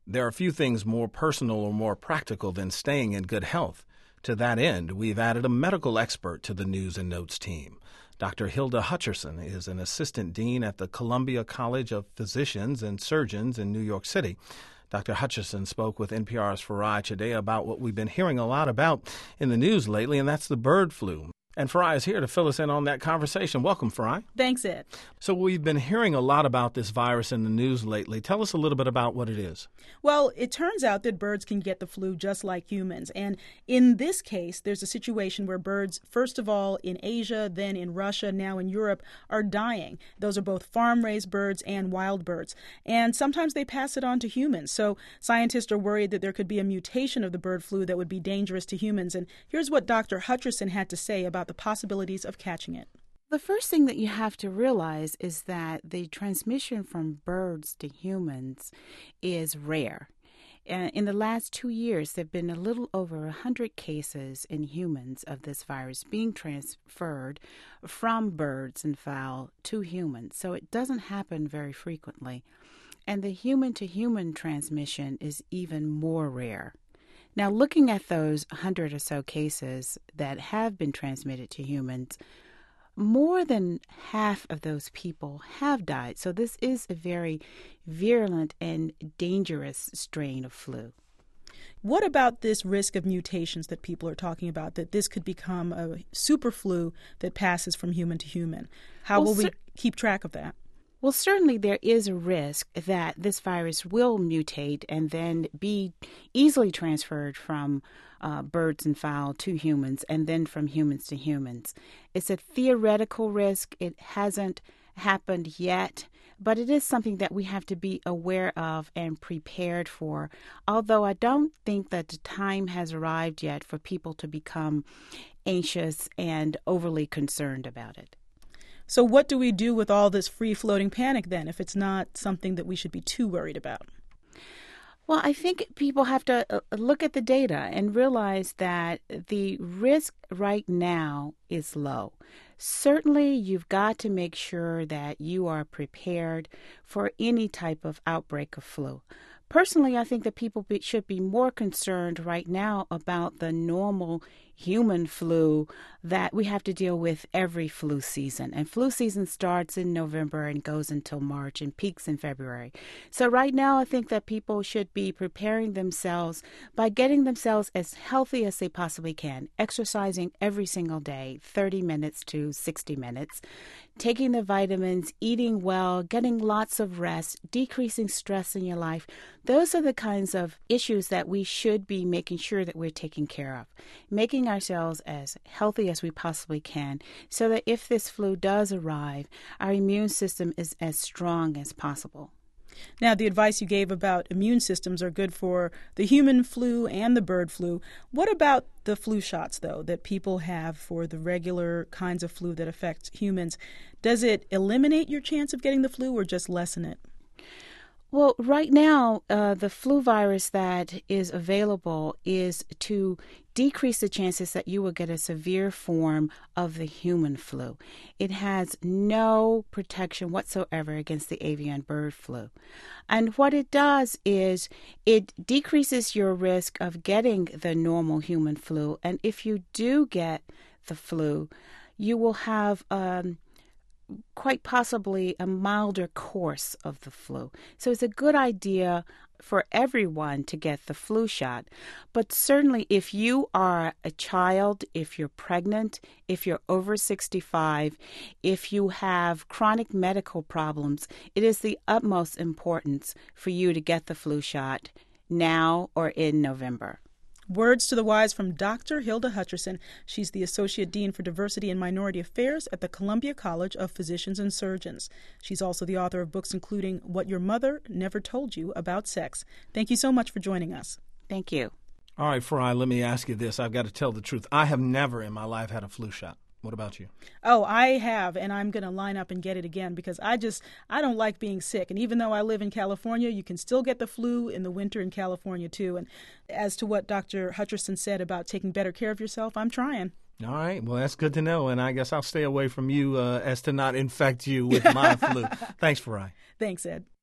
There are few things more personal or more practical than staying in good health. To that end, we've added a medical expert to the News and Notes team. Dr. Hilda Hutcherson is an assistant dean at the Columbia College of Physicians and Surgeons in New York City. Dr. Hutcherson spoke with NPR's Farai today about what we've been hearing a lot about in the news lately, and that's the bird flu. And Farai is here to fill us in on that conversation. Welcome, Farai. Thanks, Ed. So we've been hearing a lot about this virus in the news lately. Tell us a little bit about what it is. Well, it turns out that birds can get the flu just like humans. And in this case, there's a situation where birds, first of all in Asia, then in Russia, now in Europe, are dying. Those are both farm-raised birds and wild birds. And sometimes they pass it on to humans. So scientists are worried that there could be a mutation of the bird flu that would be dangerous to humans. And here's what Dr. Hutcherson had to say about the possibilities of catching it. The first thing that you have to realize is that the transmission from birds to humans is rare. In the last 2 years, there have been a little over 100 cases in humans of this virus being transferred from birds and fowl to humans. So it doesn't happen very frequently. And the human-to-human transmission is even more rare. Now, looking at those 100 or so cases that have been transmitted to humans, more than half of those people have died. So this is a very virulent and dangerous strain of flu. What about this risk of mutations that people are talking about, that this could become a super flu that passes from human to human? How will we keep track of that? Well, certainly there is a risk that this virus will mutate and then be easily transferred from birds and fowl to humans and then from humans to humans. It's a theoretical risk. It hasn't happened yet, but it is something that we have to be aware of and prepared for, although I don't think that the time has arrived yet for people to become anxious and overly concerned about it. So what do we do with all this free-floating panic then, if it's not something that we should be too worried about? Well, I think people have to look at the data and realize that the risk right now is low. Certainly, you've got to make sure that you are prepared for any type of outbreak of flu. Personally, I think that people should be more concerned right now about the normal human flu that we have to deal with every flu season. And flu season starts in November and goes until March and peaks in February. So right now, I think that people should be preparing themselves by getting themselves as healthy as they possibly can, exercising every single day, 30 minutes to 60 minutes, taking the vitamins, eating well, getting lots of rest, decreasing stress in your life. Those are the kinds of issues that we should be making sure that we're taking care of, making ourselves as healthy as we possibly can so that if this flu does arrive, our immune system is as strong as possible. Now, the advice you gave about immune systems are good for the human flu and the bird flu. What about the flu shots, though, that people have for the regular kinds of flu that affect humans? Does it eliminate your chance of getting the flu or just lessen it? Well, right now, the flu virus that is available is to decrease the chances that you will get a severe form of the human flu. It has no protection whatsoever against the avian bird flu. And what it does is it decreases your risk of getting the normal human flu. And if you do get the flu, you will have quite possibly a milder course of the flu. So it's a good idea for everyone to get the flu shot. But certainly if you are a child, if you're pregnant, if you're over 65, if you have chronic medical problems, it is the utmost importance for you to get the flu shot now or in November. Words to the wise from Dr. Hilda Hutcherson. She's the Associate Dean for Diversity and Minority Affairs at the Columbia College of Physicians and Surgeons. She's also the author of books including What Your Mother Never Told You About Sex. Thank you so much for joining us. Thank you. All right, Farai, let me ask you this. I've got to tell the truth. I have never in my life had a flu shot. What about you? Oh, I have, and I'm going to line up and get it again because I don't like being sick. And even though I live in California, you can still get the flu in the winter in California, too. And as to what Dr. Hutcherson said about taking better care of yourself, I'm trying. All right. Well, that's good to know. And I guess I'll stay away from you as to not infect you with my flu. Thanks, Farai. Thanks, Ed.